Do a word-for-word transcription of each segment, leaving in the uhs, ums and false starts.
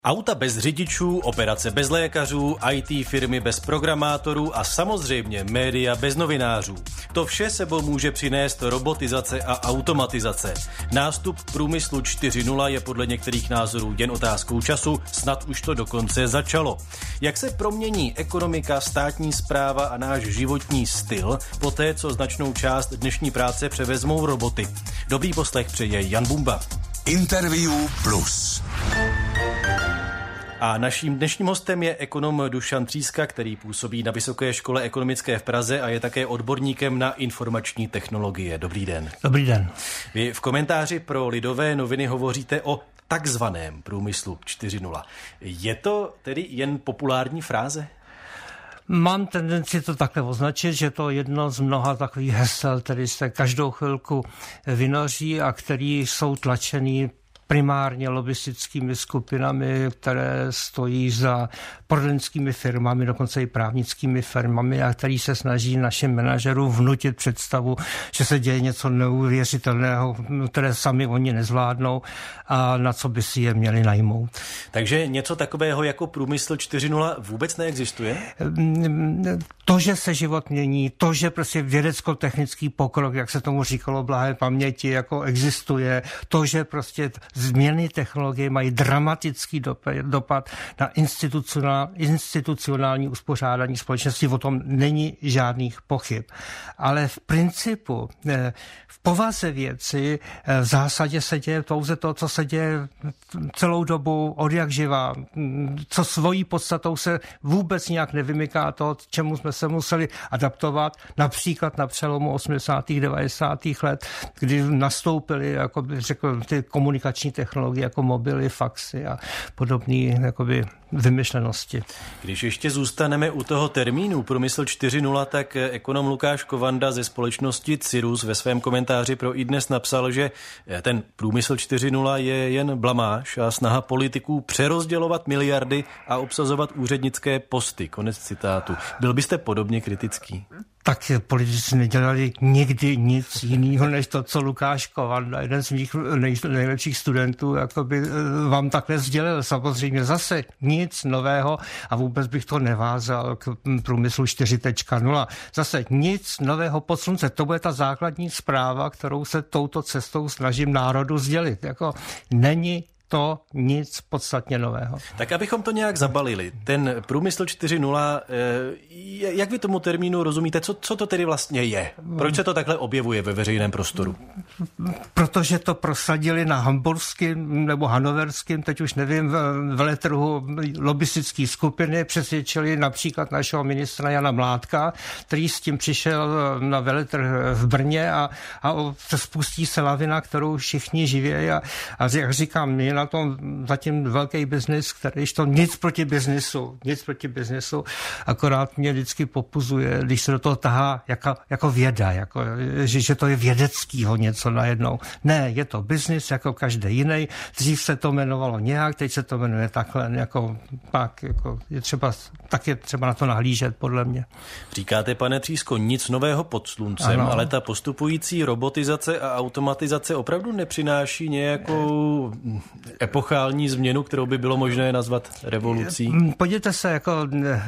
Auta bez řidičů, operace bez lékařů, í té firmy bez programátorů a samozřejmě média bez novinářů. To vše sebou může přinést robotizace a automatizace. Nástup průmyslu čtyři tečka nula je podle některých názorů jen otázkou času, snad už to dokonce začalo. Jak se promění ekonomika, státní správa a náš životní styl poté, co značnou část dnešní práce převezmou roboty? Dobrý poslech přeje Jan Bumba. Interview Plus. A naším dnešním hostem je ekonom Dušan Tříska, který působí na Vysoké škole ekonomické v Praze a je také odborníkem na informační technologie. Dobrý den. Dobrý den. Vy v komentáři pro Lidové noviny hovoříte o takzvaném průmyslu čtyři tečka nula. Je to tedy jen populární fráze? Mám tendenci to takhle označit, že to je jedno z mnoha takových hesel, které se každou chvilku vynoří a který jsou tlačený primárně lobistickými skupinami, které stojí za poradenskými firmami, dokonce i právnickými firmami, a který se snaží našim manažerům vnutit představu, že se děje něco neuvěřitelného, které sami oni nezvládnou a na co by si je měli najmout. Takže něco takového jako průmysl čtyři tečka nula vůbec neexistuje? To, že se život mění, to, že prostě vědecko-technický pokrok, jak se tomu říkalo blahé paměti, jako existuje, to, že prostě změny technologie mají dramatický dopad na institucionální, institucionální uspořádání společnosti, o tom není žádných pochyb. Ale v principu, v povaze věci, v zásadě se děje pouze to, co se děje celou dobu od jak živá, co svojí podstatou se vůbec nějak nevymyká to, čemu jsme se museli adaptovat, například na přelomu osmdesátých devadesátých let, kdy nastoupily, jako bych řekl, ty komunikační technologie jako mobily, faxy a podobné jakoby vymyšlenosti. Když ještě zůstaneme u toho termínu průmysl čtyři tečka nula, tak ekonom Lukáš Kovanda ze společnosti Cyrrus ve svém komentáři pro iDnes napsal, že ten průmysl čtyři tečka nula je jen blamáž a snaha politiků přerozdělovat miliardy a obsazovat úřednické posty. Konec citátu. Byl byste podobně kritický? Tak politici nedělali nikdy nic jiného, než to, co Lukáš Kovanda, jeden z mých nej, nejlepších studentů, jakoby vám takhle sdělil. Samozřejmě zase nic nového a vůbec bych to nevázal k průmyslu čtyři tečka nula. Zase nic nového pod slunce. To bude ta základní zpráva, kterou se touto cestou snažím národu sdělit. Jako není to nic podstatně nového. Tak abychom to nějak zabalili, ten průmysl čtyři tečka nula, jak vy tomu termínu rozumíte, co, co to tedy vlastně je? Proč se to takhle objevuje ve veřejném prostoru? Protože to prosadili na hamburském nebo hanoverském, teď už nevím, veletrhu lobistické skupiny, přesvědčili například našeho ministra Jana Mládka, který s tím přišel na veletrh v Brně a, a spustí se lavina, kterou všichni živějí a, a jak říkám, je na tom zatím velký biznis, který to nic proti biznisu, nic proti biznisu, akorát mě vždycky popuzuje, když se do toho tahá jako, jako věda, jako, že, že to je vědeckýho něco najednou. Ne, je to biznis jako každý jiný. Dřív se to jmenovalo nějak, teď se to jmenuje takhle, jako pak, jako je třeba, tak je třeba na to nahlížet, podle mě. Říkáte, pane Třísko, nic nového pod sluncem, ano. Ale ta postupující robotizace a automatizace opravdu nepřináší nějakou epochální změnu, kterou by bylo možné nazvat revolucí? Podívejte se, jako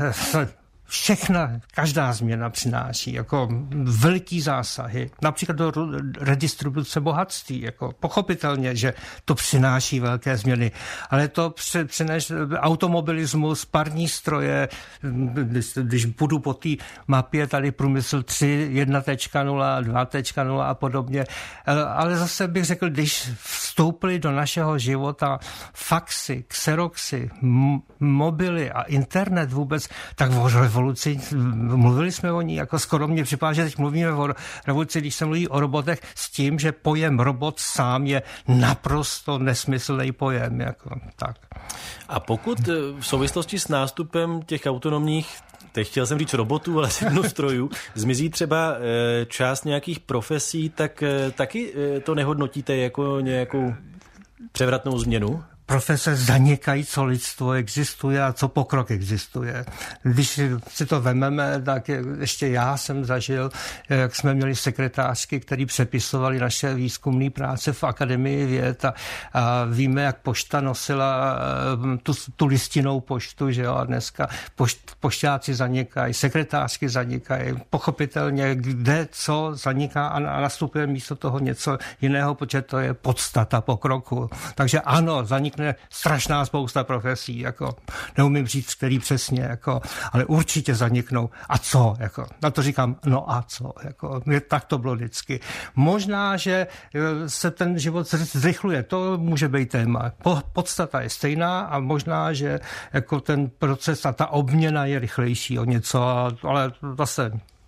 všechna, každá změna přináší jako veliký zásahy, například do redistribuce bohatství, jako pochopitelně, že to přináší velké změny, ale to přináší automobilismus, parní stroje, když, když budu po té mapě tady průmysl tři, jedna tečka nula, dva tečka nula a podobně, ale zase bych řekl, když vstoupily do našeho života faxy, xeroxy, m- mobily a internet vůbec, tak o revoluci, mluvili jsme o ní, jako skoro mě připadá, že teď mluvíme o revoluci, když se mluví o robotech, s tím, že pojem robot sám je naprosto nesmyslný pojem. Jako, tak. A pokud v souvislosti s nástupem těch autonomních, teď chtěl jsem říct robotů, ale řeknu strojů, zmizí třeba část nějakých profesí, tak taky to nehodnotíte jako nějakou převratnou změnu? profese zanikají, co lidstvo existuje a co pokrok existuje. Když si to vememe, tak ještě já jsem zažil, jak jsme měli sekretářky, který přepisovali naše výzkumné práce v Akademii věd a, a víme, jak pošta nosila tu, tu listinnou poštu, že jo, a dneska pošt, pošťáci zanikají, sekretářky zanikají, pochopitelně kde co zaniká a nastupuje místo toho něco jiného, protože to je podstata pokroku. Takže ano, zanikne strašná spousta profesí, jako neumím říct, který přesně, jako, ale určitě zaniknou. A co? Jako, na to říkám, no a co? Jako, tak to bylo vždycky. Možná, že se ten život zrychluje, to může být téma. Podstata je stejná a možná, že jako ten proces a ta obměna je rychlejší o něco, ale zase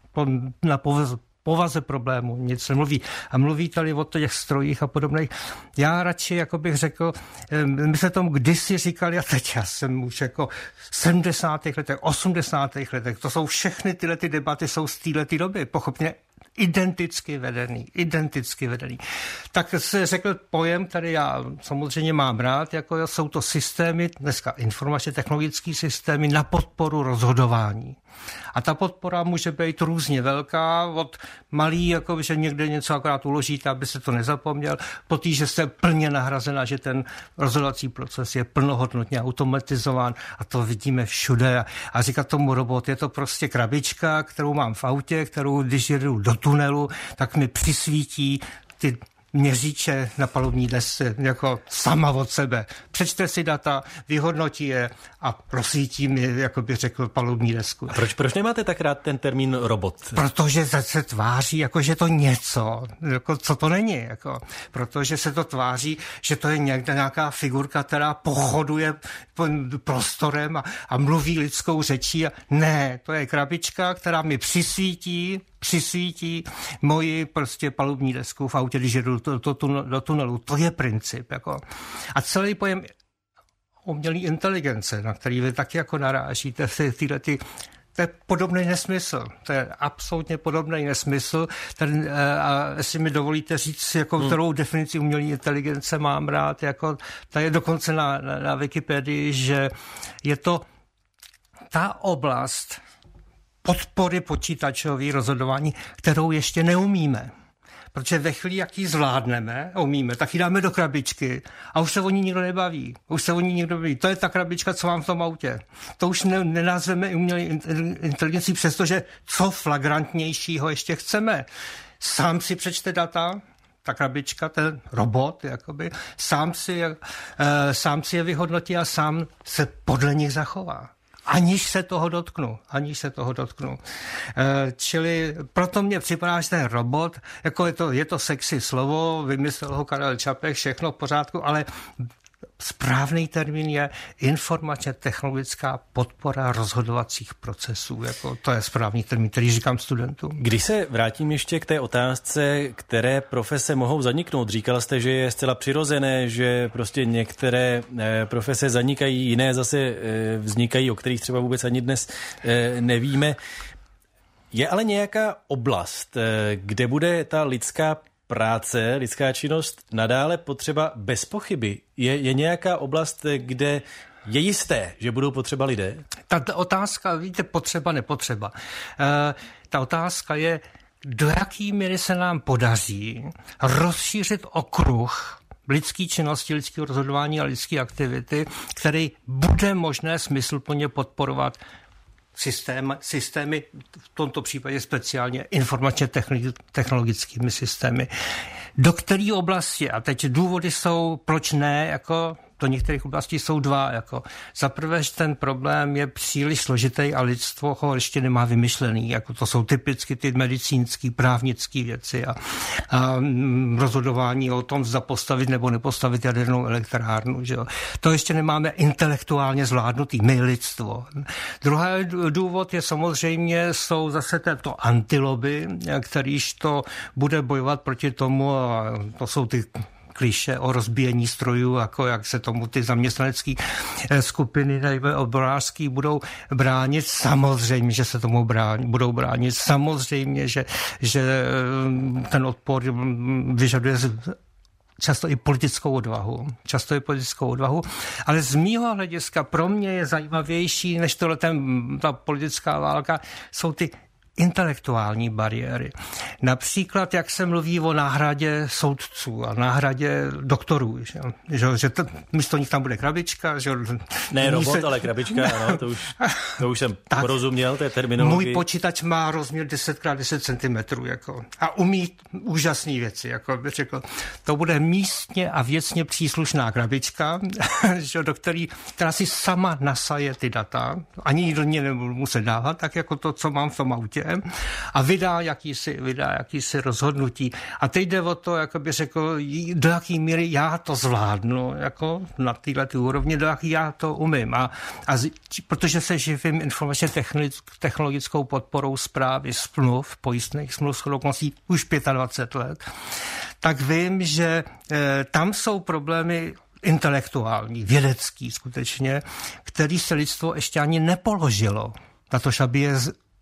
na povaze povaze problému, nic nemluví. A mluví tady o těch strojích a podobných. Já radši, jako bych řekl, my jsme tomu kdysi říkali, a teď já jsem už jako v sedmdesátých letech, osmdesátých letech, to jsou všechny tyhle ty debaty, jsou z této doby, pochopně identicky vedený, identicky vedený. Tak se řekl pojem, který já samozřejmě mám rád, jako jsou to systémy, dneska informačně technologické systémy na podporu rozhodování. A ta podpora může být různě velká, od malý, jako že někde něco akorát uložíte, aby se to nezapomněl, po tý, že jste plně nahrazena, že ten rozhodovací proces je plnohodnotně automatizován a to vidíme všude. A, a říkat tomu robot, je to prostě krabička, kterou mám v autě, kterou když jedu do tunelu, tak mi přisvítí ty měříče na palubní desce jako sama od sebe. Přečte si data, vyhodnotí je a rozsvítí mi, jako by řekl, palubní desku. A proč, proč nemáte tak rád ten termín robot? Protože se tváří, jako že to něco, jako co to není. Jako, protože se to tváří, že to je někde nějaká figurka, která pochoduje prostorem a, a mluví lidskou řečí. A ne, to je krabička, která mi přisvítí přisvítí moji prostě palubní desku v autě, když jedu do, do, do, do tunelu. To je princip. Jako. A celý pojem umělé inteligence, na který vy taky jako narážíte, tyhle ty, to je podobný nesmysl. To je absolutně podobný nesmysl. Ten, a jestli mi dovolíte říct, jako, hmm. kterou definici umělé inteligence mám rád, jako, to je dokonce na, na, na Wikipedii, že je to ta oblast podpory počítačové rozhodování, kterou ještě neumíme. Protože ve chvíli, jak ji zvládneme, umíme, tak ji dáme do krabičky a už se o ní nikdo nebaví. Už se o ní nikdo nebaví. To je ta krabička, co mám v tom autě. To už ne, nenazveme umělou inteligencí, přestože co flagrantnějšího ještě chceme. Sám si přečte data, ta krabička, ten robot, jakoby, sám si, uh, sám si je vyhodnotí a sám se podle nich zachová. Aniž se toho dotknu, aniž se toho dotknu. E, čili proto mně připadá, že ten robot, jako je to, je to sexy slovo, vymyslel ho Karel Čapek, všechno v pořádku, ale správný termín je informačně technologická podpora rozhodovacích procesů. Jako to je správný termín, který říkám studentům. Když se vrátím ještě k té otázce, které profese mohou zaniknout. Říkal jste, že je zcela přirozené, že prostě některé profese zanikají, jiné zase vznikají, o kterých třeba vůbec ani dnes nevíme. Je ale nějaká oblast, kde bude ta lidská práce, lidská činnost nadále potřeba bez pochyby? Je, je nějaká oblast, kde je jisté, že budou potřeba lidé? Ta, ta otázka, víte, potřeba, nepotřeba. E, ta otázka je, do jaký míry se nám podaří rozšířit okruh lidské činnosti, lidského rozhodování a lidské aktivity, který bude možné smysluplně podporovat Systém, systémy, v tomto případě speciálně informačně technologickými systémy. Do které oblasti, a teď důvody jsou, proč ne, jako do některých oblastí jsou dva. Jako. Za prvé, že ten problém je příliš složitý a lidstvo ho ještě nemá vymyšlený. Jako to jsou typicky ty medicínský, právnické věci a, a rozhodování o tom, zda postavit nebo nepostavit jadernou elektrárnu. Že jo. To ještě nemáme intelektuálně zvládnutý, my lidstvo. Druhý důvod je samozřejmě, jsou zase to antilobby, kterýž to bude bojovat proti tomu, a to jsou ty kliše o rozbíjení strojů, jako jak se tomu ty zaměstnanecké skupiny odborářské budou bránit. Samozřejmě, že se tomu bránit, budou bránit. Samozřejmě, že, že ten odpor vyžaduje často i politickou odvahu. Často i politickou odvahu. Ale z mýho hlediska pro mě je zajímavější, než tohle ten, ta politická válka, jsou ty intelektuální bariéry. Například, jak se mluví o náhradě soudců a náhradě doktorů, že, že, že to, místo nich tam bude krabička. Že, ne robot, se, ale krabička, ano, to už, to už jsem tak, porozuměl, to je terminologie. Můj počítač má rozměr deset krát deset centimetrů jako, a umí úžasné věci. Jako, řekl, to bude místně a věcně příslušná krabička, že, do který, která si sama nasaje ty data, ani do ní nebudu muset dávat, tak jako to, co mám v tom autě, a vydá jakýsi, vydá jakýsi rozhodnutí. A teď jde o to, jako by řekl, do jaký míry já to zvládnu, jako na této úrovni, do jaký já to umím. A, a z, protože se živím informačně technologickou podporou správy smluv, pojistných smluv s dokoncí už dvacet pět let, tak vím, že e, tam jsou problémy intelektuální, vědecký skutečně, který se lidstvo ještě ani nepoložilo. Na to, aby je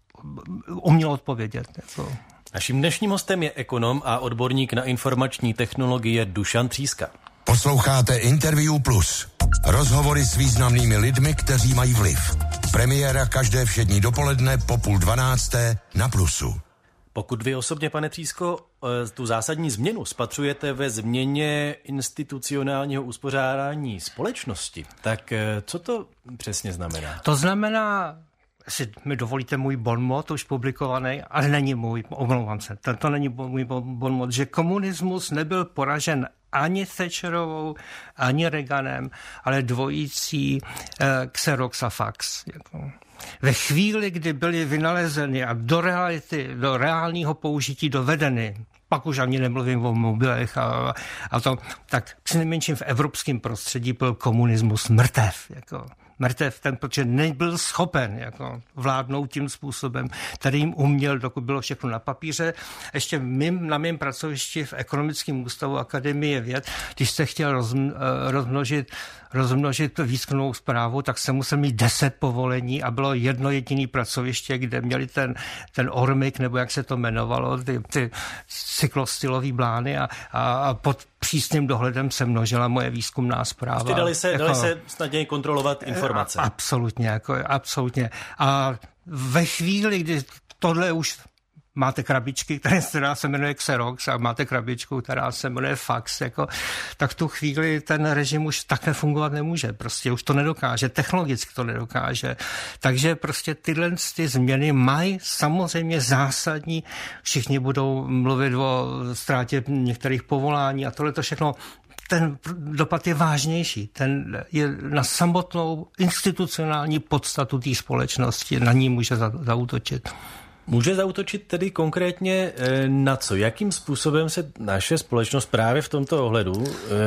uměl odpovědět. Jako. Naším dnešním hostem je ekonom a odborník na informační technologie Dušan Tříska. Posloucháte Interview Plus. Rozhovory s významnými lidmi, kteří mají vliv. Premiéra každé všední dopoledne po půl dvanácté na Plusu. Pokud vy osobně, pane Třísko, tu zásadní změnu spatřujete ve změně institucionálního uspořádání společnosti, tak co to přesně znamená? To znamená, jestli mi dovolíte můj bonmot, už publikovaný, ale není můj, omlouvám se, to, to není můj bonmot, že komunismus nebyl poražen ani Thatcherovou, ani Reaganem, ale dvojicí eh, Xerox a fax. Jako. Ve chvíli, kdy byly vynalezeny a do reality, do reálního použití dovedeny, pak už ani nemluvím o mobilech a, a to, tak přinejmenším v evropském prostředí byl komunismus mrtev, jako. Mrtev ten, protože nebyl schopen jako, vládnout tím způsobem, který jim uměl, dokud bylo všechno na papíře. Ještě mým, na mém pracovišti v Ekonomickém ústavu Akademie věd, když se chtěl roz, rozmnožit, rozmnožit výzkumnou zprávu, tak se musel mít deset povolení a bylo jedno jediné pracoviště, kde měli ten, ten ormik, nebo jak se to jmenovalo, ty, ty cyklostylové blány a, a, a pod přísným dohledem se množila moje výzkumná zpráva. Prostě dali se, jako, dali se snadněji kontrolovat informace. A, absolutně, jako, absolutně. A ve chvíli, kdy tohle už máte krabičky, která se jmenuje Xerox a máte krabičku, která se jmenuje fax, jako, tak v tu chvíli ten režim už takhle fungovat nemůže. Prostě už to nedokáže, technologicky to nedokáže. Takže prostě tyhle ty změny mají samozřejmě zásadní, všichni budou mluvit o ztrátě některých povolání a tohle to všechno. Ten dopad je vážnější, ten je na samotnou institucionální podstatu té společnosti, na ní může zaútočit. Může zaútočit tedy konkrétně na co? Jakým způsobem se naše společnost právě v tomto ohledu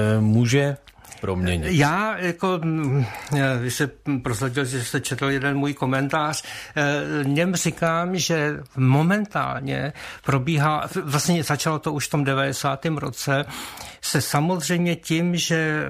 může proměnit? Já, jako, vy se prozradil, že jste četl jeden můj komentář, něm říkám, že momentálně probíhá, vlastně začalo to už v tom devadesátém roce, se samozřejmě tím, že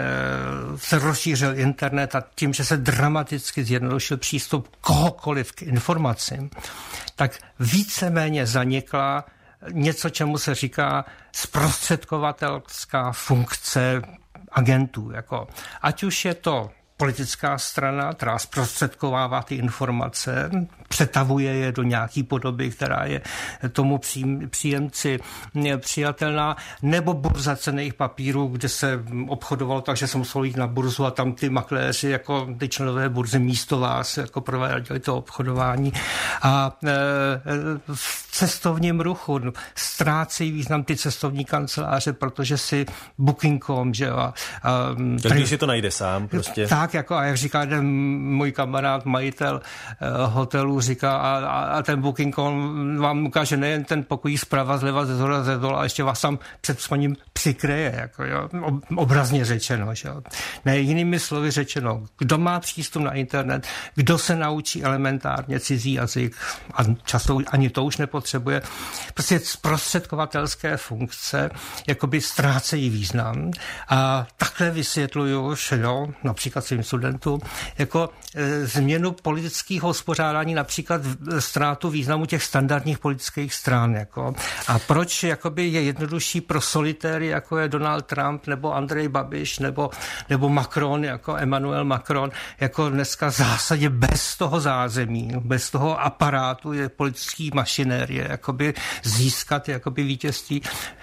se rozšířil internet a tím, že se dramaticky zjednodušil přístup kohokoliv k informacím, tak víceméně zanikla něco, čemu se říká zprostředkovatelská funkce agentů. Jako, ať už je to politická strana, která zprostředkovává ty informace, přetavuje je do nějaký podoby, která je tomu příjemci přijatelná, nebo burza cenných papírů, kde se obchodovalo tak, že se muselo jít na burzu a tam ty makléři, jako ty členové burzy místo vás, jako prováděli to obchodování. A e, v cestovním ruchu ztrácejí význam ty cestovní kanceláře, protože si booking tečka com, že jo. A, a, takže si to najde sám prostě. Tak, jako, a jak říká jeden můj kamarád, majitel uh, hotelu, říká, a, a, a ten booking tečka com vám ukáže nejen ten pokoj zprava, zleva, ze zhora, ze dola, a ještě vás tam před spaním přikryje, jako, jo, obrazně řečeno. Že jo. Ne, jinými slovy řečeno, kdo má přístup na internet, kdo se naučí elementárně cizí jazyk, a často ani to už nepotřebuje, prostě zprostředkovatelské funkce jakoby ztrácejí význam. A takhle vysvětluju, že jo, například svým studentům, jako e, změnu politického uspořádání na například ztrátu významu těch standardních politických stran. Jako. A proč jakoby je jednodušší pro solitéry, jako je Donald Trump, nebo Andrej Babiš, nebo, nebo Macron, jako Emmanuel Macron, jako dneska v zásadě bez toho zázemí, bez toho aparátu je politický mašinérie, jakoby získat jakoby vítězství.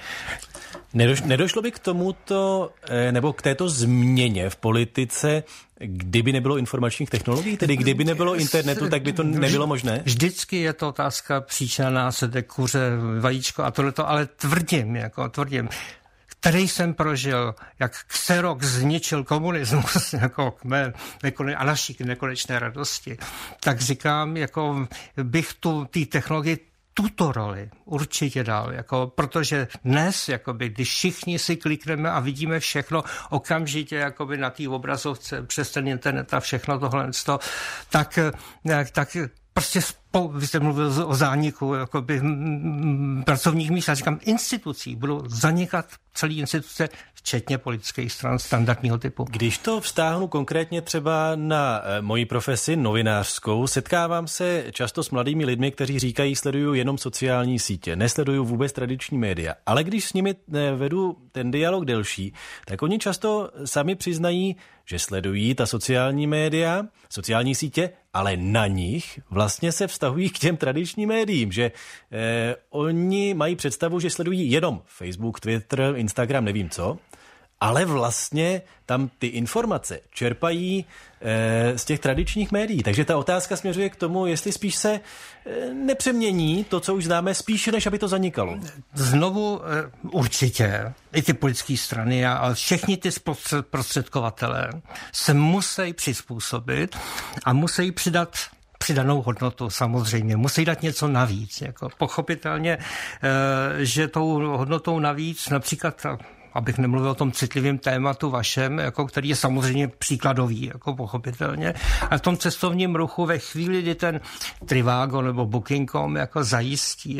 Nedošlo by k tomuto, nebo k této změně v politice, kdyby nebylo informačních technologií? Tedy kdyby nebylo internetu, tak by to nebylo možné? Vždycky je to otázka příčina, následek, kuře, vajíčko a tohleto, ale tvrdím, jako tvrdím, který jsem prožil, jak Xerox zničil komunismus jako k mé nekone, a naší nekonečné radosti, tak říkám, jako bych tu té technologii tuto roli určitě dal, jako, protože dnes, jakoby, když všichni si klikneme a vidíme všechno okamžitě jakoby, na té obrazovce přes ten internet a všechno tohle, tak, tak prostě po, vy jste mluvil o zániku jakoby, m, pracovních míst, a říkám, institucí budou zanikat celý instituce, včetně politických stran standardního typu. Když to vztáhnu konkrétně třeba na e, moji profesi novinářskou, setkávám se často s mladými lidmi, kteří říkají, sleduju jenom sociální sítě, nesleduju vůbec tradiční média. Ale když s nimi e, vedu ten dialog delší, tak oni často sami přiznají, že sledují ta sociální média, sociální sítě, ale na nich vlastně se vztahují k těm tradičním médiím, že eh, oni mají představu, že sledují jenom Facebook, Twitter, Instagram, nevím co, ale vlastně tam ty informace čerpají e, z těch tradičních médií. Takže ta otázka směřuje k tomu, jestli spíš se e, nepřemění to, co už známe, spíše, než aby to zanikalo. Znovu e, určitě i ty politické strany a všichni ty prostředkovatelé se musí přizpůsobit a musí přidat přidanou hodnotu samozřejmě. Musí dát něco navíc. Jako pochopitelně, e, že tou hodnotou navíc například, abych nemluvil o tom citlivém tématu vašem, jako který je samozřejmě příkladový, jako pochopitelně. A v tom cestovním ruchu ve chvíli, kdy ten Trivago nebo Booking tečka com jako zajistí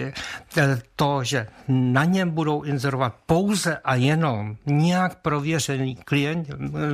to, že na něm budou inzerovat pouze a jenom nějak prověřený klient,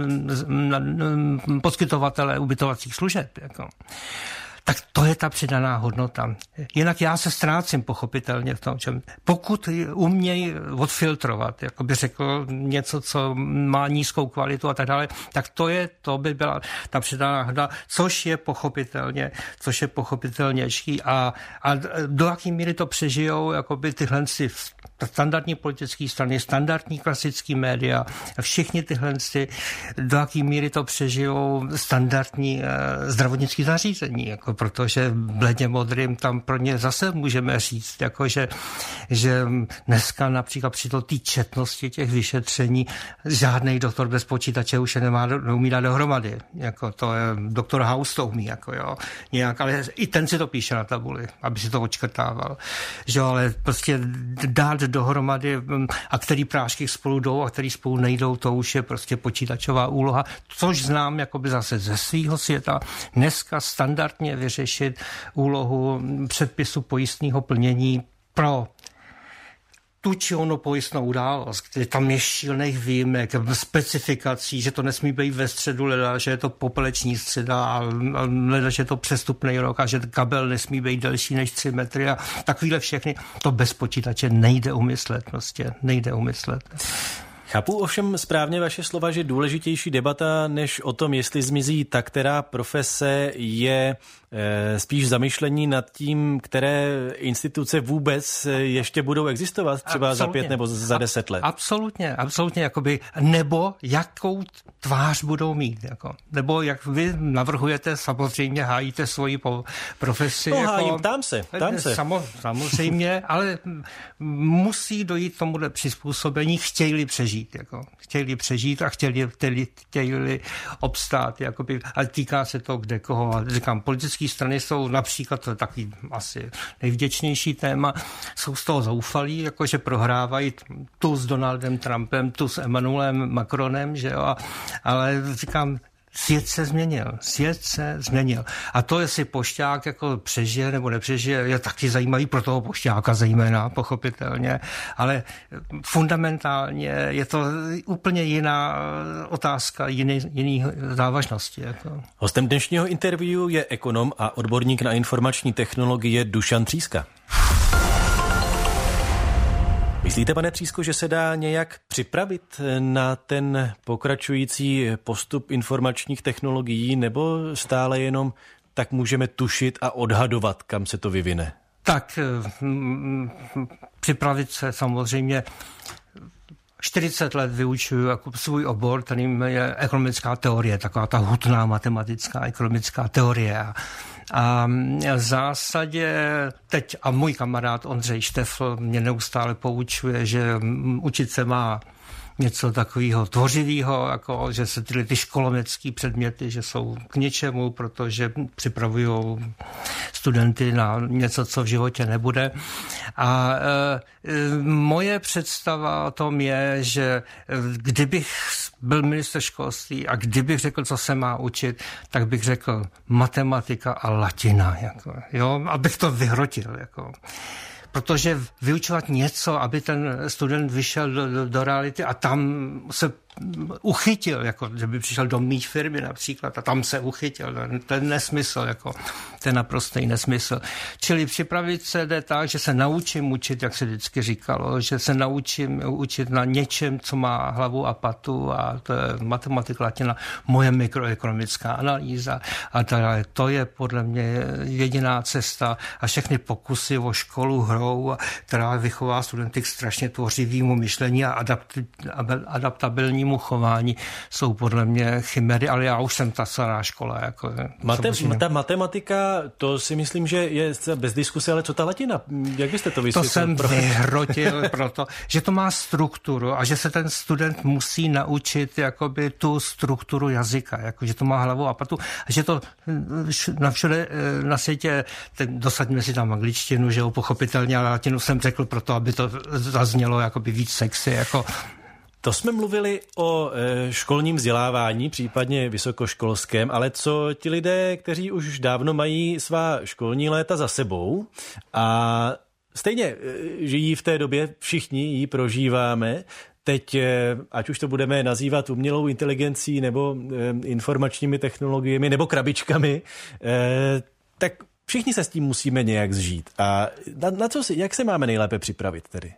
poskytovatelé ubytovacích služeb, jako, tak to je ta přidaná hodnota. Jinak já se ztrácím pochopitelně v tom, čem. Pokud umějí odfiltrovat, jako by řekl něco, co má nízkou kvalitu a tak dále, tak to je, to by byla ta přidaná hodnota, což je pochopitelně, což je pochopitelnější a, a do jaký míry to přežijou, jako by tyhle si standardní politické strany, standardní klasické média, všichni tyhle, do jaký míry to přežijou standardní eh, zdravotnické zařízení, jako protože bledě modrým tam pro ně zase můžeme říct, jako že, že dneska například při té četnosti těch vyšetření žádný doktor bez počítače už je nemá, neumí dát dohromady. Jako to je, doktor House to umí, jako jo, nějak, ale i ten si to píše na tabuli, aby si to odškrtával. Že ale prostě dát dohromady a který prášky spolu jdou a který spolu nejdou, to už je prostě počítačová úloha, což znám jakoby zase ze svýho světa. Dneska standardně vyřešit úlohu předpisu pojistného plnění pro tu či ono pojistnou událost, kde tam je šílených výjimek, specifikací, že to nesmí být ve středu leda, že je to popeleční středa a leda, že je to přestupný rok a že kabel nesmí být delší než tři metry a takovýhle všechny. To bez počítače nejde umyslet, prostě nejde umyslet. Chápu ovšem správně vaše slova, že důležitější debata než o tom, jestli zmizí ta která profese, je e, spíš zamyšlení nad tím, které instituce vůbec ještě budou existovat třeba absolutně, za pět nebo za deset let. Absolutně, absolutně, jakoby, nebo jakou tvář budou mít, jako, nebo jak vy navrhujete, samozřejmě hájíte svoji po, profesi. No jako, hájím, tam se, tam se. Samo, samozřejmě, ale musí dojít tomuhle přizpůsobení, chtějí přežít. Jako, chtěli přežít a chtěli, chtěli, chtěli obstát, jakoby, ale týká se to kde koho. A říkám, politické strany jsou například, to je takový asi nejvděčnější téma, jsou z toho zoufalí, jakože prohrávají tu s Donaldem Trumpem, tu s Emmanuelem Macronem, že jo, a, ale říkám, Svět se změnil, svět se změnil. A to, jestli pošťák jako přežije nebo nepřežije, je taky zajímavý pro toho pošťáka zejména, pochopitelně, ale fundamentálně je to úplně jiná otázka, jiný, jiný závažnosti. Jako. Hostem dnešního interview je ekonom a odborník na informační technologie Dušan Tříska. Myslíte, pane Třísko, že se dá nějak připravit na ten pokračující postup informačních technologií, nebo stále jenom tak můžeme tušit a odhadovat, kam se to vyvine? Tak připravit se samozřejmě. čtyřicet let vyučuju jako svůj obor, kterým je ekonomická teorie, taková ta hutná matematická ekonomická teorie. A, a v zásadě teď, a můj kamarád Ondřej Štefl mě neustále poučuje, že učit se má něco takového tvořivého, jako že se tyhle ty školoměcké předměty, že jsou k něčemu, protože připravují studenty na něco, co v životě nebude. A e, moje představa o tom je, že kdybych byl ministr školství a kdybych řekl, co se má učit, tak bych řekl matematika a latina. Jako, jo? Abych to vyhrotil. Jako. Protože vyučovat něco, aby ten student vyšel do, do, do reality a tam se uchytil, jako že by přišel do mý firmy například a tam se uchytil. To je nesmysl, jako, to je naprostý nesmysl. Čili připravit se jde tak, že se naučím učit, jak se vždycky říkalo, že se naučím učit na něčem, co má hlavu a patu, a to je matematika, latina, moje mikroekonomická analýza, a teda to je podle mě jediná cesta, a všechny pokusy o školu hrou, která vychová studenty k strašně tvořivému myšlení a adapti, adaptabilnímu chování, jsou podle mě chimery, ale já už jsem ta stará škola. Jako, Matem, ta matematika, to si myslím, že je bez diskuse, ale co ta latina? Jak byste to vysvětlil? To jsem vyhrotil proto, že to má strukturu a že se ten student musí naučit jakoby tu strukturu jazyka, jako, že to má hlavu a patu a že to na všude na světě, dosaďme si tam angličtinu, že jo, pochopitelně, ale latinu jsem řekl proto, aby to zaznělo jakoby víc sexy, jako. To jsme mluvili o e, školním vzdělávání, případně vysokoškolském, ale co ti lidé, kteří už dávno mají svá školní léta za sebou a stejně e, žijí v té době, všichni ji prožíváme, teď, e, ať už to budeme nazývat umělou inteligencí nebo e, informačními technologiemi nebo krabičkami, e, tak všichni se s tím musíme nějak zžít. A na, na co si, jak se máme nejlépe připravit tedy?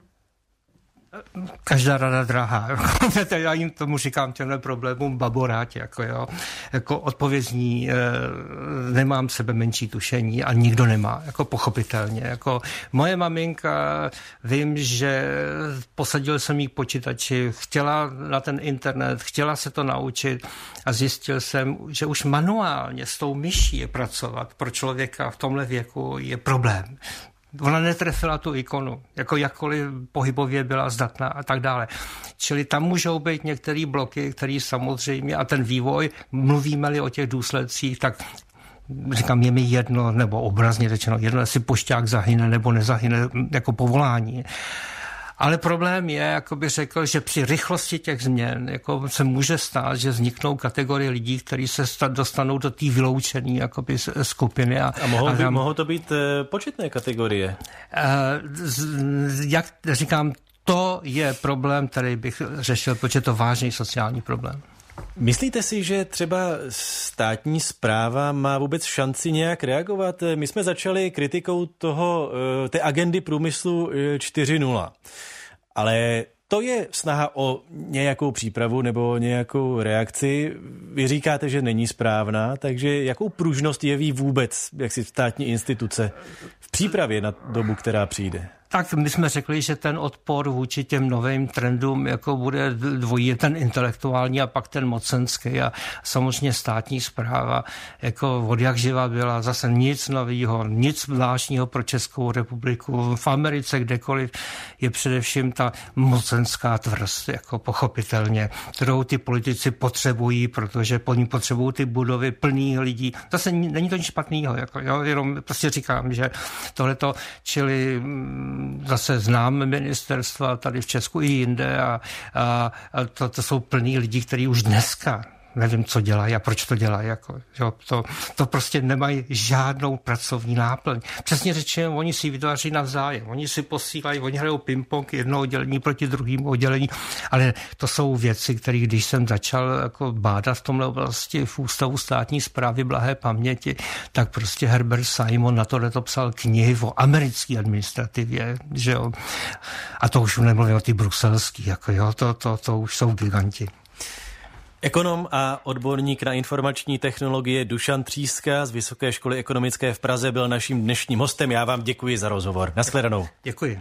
Každá rada drahá. Já jim tomu říkám těmhle problémům baboráti. Jako, jo. Jako odpovězní, e, nemám sebe menší tušení a nikdo nemá. Jako pochopitelně. Jako moje maminka, vím, že posadil jsem jí k počítači, chtěla na ten internet, chtěla se to naučit a zjistil jsem, že už manuálně s tou myší pracovat pro člověka v tomhle věku je problém. Ona netrefila tu ikonu, jako jakkoliv pohybově byla zdatná a tak dále. Čili tam můžou být některé bloky, které samozřejmě, a ten vývoj, mluvíme-li o těch důsledcích, tak říkám, je mi jedno, nebo obrazně řečeno, jedno, jestli pošťák zahyne nebo nezahyne jako povolání. Ale problém je, jako bych řekl, že při rychlosti těch změn jako se může stát, že vzniknou kategorie lidí, kteří se dostanou do té vyloučené jakoby skupiny. A, a mohou, a by, mohou to být uh, početné kategorie? Uh, jak říkám, to je problém, který bych řešil, protože je to vážný sociální problém. Myslíte si, že třeba státní správa má vůbec šanci nějak reagovat? My jsme začali kritikou toho, té agendy průmyslu čtyři nula, ale to je snaha o nějakou přípravu nebo nějakou reakci. Vy říkáte, že není správná, takže jakou pružnost jeví vůbec jaksi státní instituce v přípravě na dobu, která přijde? Tak my jsme řekli, že ten odpor vůči těm novým trendům jako bude dvojí, ten intelektuální a pak ten mocenský, a samozřejmě státní správa jako od jak živa byla zase nic nového, nic zvláštního pro Českou republiku. V Americe kdekoliv je především ta mocenská tvrz, jako pochopitelně, kterou ty politici potřebují, protože oni potřebují ty budovy plný lidí. Zase není to nic špatného, jako, jo, jenom prostě říkám, že tohleto, čili zase znám ministerstva tady v Česku i jinde a, a, a to, to jsou plný lidí, kteří už dneska nevím, co dělají a proč to dělají. Jako, jo, to, to prostě nemají žádnou pracovní náplň. Přesně řečeno, oni si vytváří navzájem. Oni si posílají, oni hrajou ping-pong jedno oddělení proti druhému oddělení, ale to jsou věci, které když jsem začal jako bádat v tomhle oblasti v Ústavu státní správy blahé paměti, tak prostě Herbert Simon na tohle to psal knihy o americké administrativě, že jo. A to už nemluvím o ty bruselský, jako jo, to, to, to už jsou giganti. Ekonom a odborník na informační technologie Dušan Tříska z Vysoké školy ekonomické v Praze byl naším dnešním hostem. Já vám děkuji za rozhovor. Naschledanou. Děkuji.